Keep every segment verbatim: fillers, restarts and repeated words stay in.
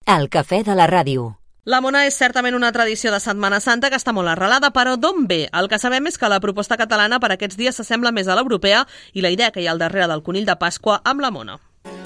El cafè de la ràdio. La mona és certament una tradició de Setmana Santa que està molt arrelada, però d'on ve? El que sabem és que la proposta catalana per aquests dies s'assembla més a l'europea i la idea que hi ha al darrere del conill de Pasqua amb la mona.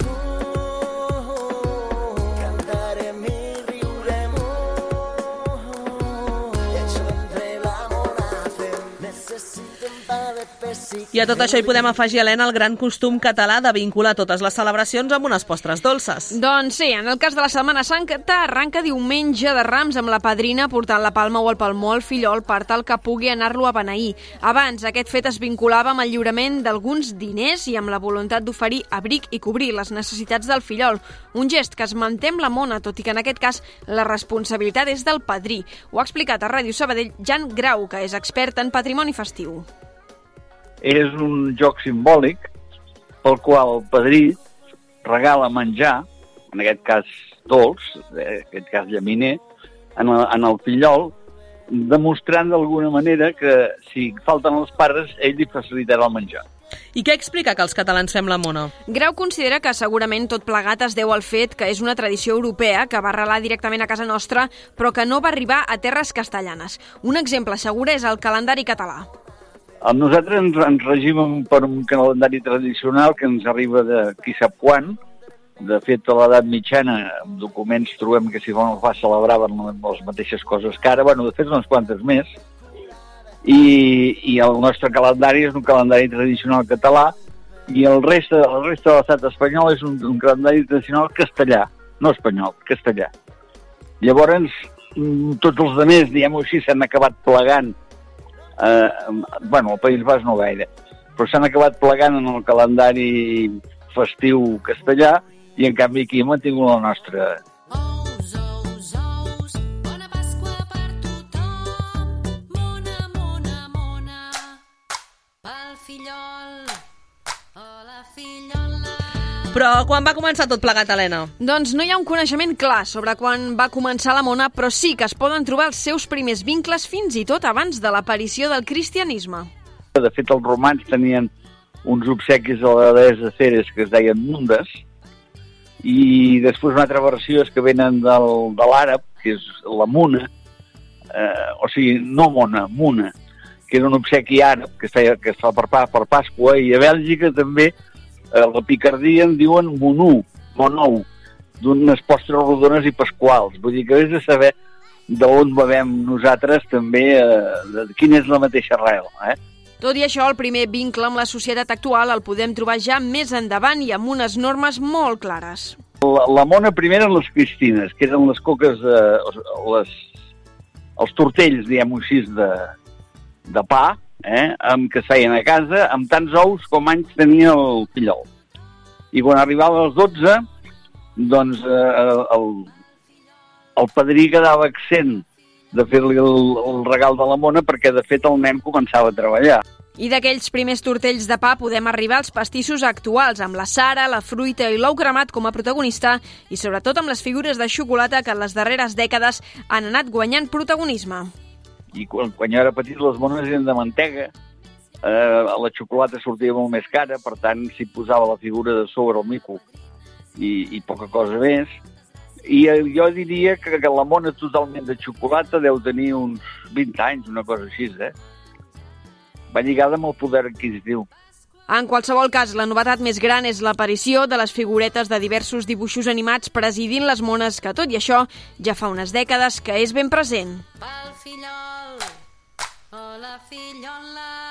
I a tot això hi podem afegir, Helena, el gran costum català de vincular totes les celebracions amb unes postres dolces. Doncs sí, en el cas de la Setmana Santa arranca diumenge de Rams amb la padrina portant la palma o el palmó al fillol per tal que pugui anar-lo a beneir. Abans, aquest fet es vinculava amb el lliurament d'alguns diners i amb la voluntat d'oferir abric i cobrir les necessitats del fillol. Un gest que es manté amb la mona, tot i que en aquest cas la responsabilitat és del padrí. Ho ha explicat a Ràdio Sabadell Jan Grau, que és expert en patrimoni festiu. És un joc simbòlic pel qual el padrí regala menjar, en aquest cas dolç, en aquest cas llaminer, en el, en el fillol, demostrant d'alguna manera que si falten els pares, ell li facilitarà el menjar. I què explica que els catalans fem la mona? Grau considera que segurament tot plegat es deu al fet que és una tradició europea que va arrelar directament a casa nostra, però que no va arribar a terres castellanes. Un exemple segur és el calendari català. Nosaltres ens, ens regim per un calendari tradicional que ens arriba de qui sap quan. De fet, a l'edat mitjana, en documents trobem que si fa fa celebraven les mateixes coses que ara, bueno, de fet unes quantes més. I, i el nostre calendari és un calendari tradicional català i el reste, el reste de l'estat espanyol és un, un calendari tradicional castellà, no espanyol, castellà. Llavors, tots els altres, diguem-ho així, s'han acabat plegant. Eh, bueno, el País Basc no gaire, però s'han acabat plegant en el calendari festiu castellà i en canvi aquí hem mantingut la nostra. Ous, ous, ous, bona Pasqua per tothom, mona, mona, mona, pel fillol, hola fillola. Però quan va començar tot plegat, Helena? Doncs no hi ha un coneixement clar sobre quan va començar la mona, però sí que es poden trobar els seus primers vincles fins i tot abans de l'aparició del cristianisme. De fet, els romans tenien uns obsequis a la deessa Ceres que es deien mundes, i després una altra versió és que venen del, de l'àrab, que és la muna, eh, o sigui, no mona, muna, que era un obsequi àrab que es, feia, que es fa per, per Pasqua, i a Bèlgica també a la Picardia en diuen monú, monou, d'unes postres rodones i pasquals. Vull dir que és de saber d'on bevem nosaltres també, eh, de quina és la mateixa arrel. Eh? Tot i això, el primer vincle amb la societat actual el podem trobar ja més endavant i amb unes normes molt clares. La, la mona primera eren les cristines, que eren les coques, eh, les, els tortells, diguem-ho així, de, de pa, Eh, amb que es feien a casa, amb tants ous com anys tenia el fillol. I quan arribava als dotze, doncs eh, el, el padrí quedava accent de fer-li el, el regal de la mona perquè de fet el nen començava a treballar. I d'aquells primers tortells de pa podem arribar als pastissos actuals, amb la sara, la fruita i l'ou cremat com a protagonista i sobretot amb les figures de xocolata que en les darreres dècades han anat guanyant protagonisme. I quan, quan jo era petit les mones eren de mantega, eh, la xocolata sortia molt més cara, per tant s'hi posava la figura de sobre el mico i, i poca cosa més. I eh, jo diria que, que la mona totalment de xocolata deu tenir uns vint anys, una cosa així, eh? Va lligada amb el poder adquisitiu. En qualsevol cas, la novetat més gran és l'aparició de les figuretes de diversos dibuixos animats presidint les mones, que tot i això ja fa unes dècades que és ben present. Pel fillol, hola fillola.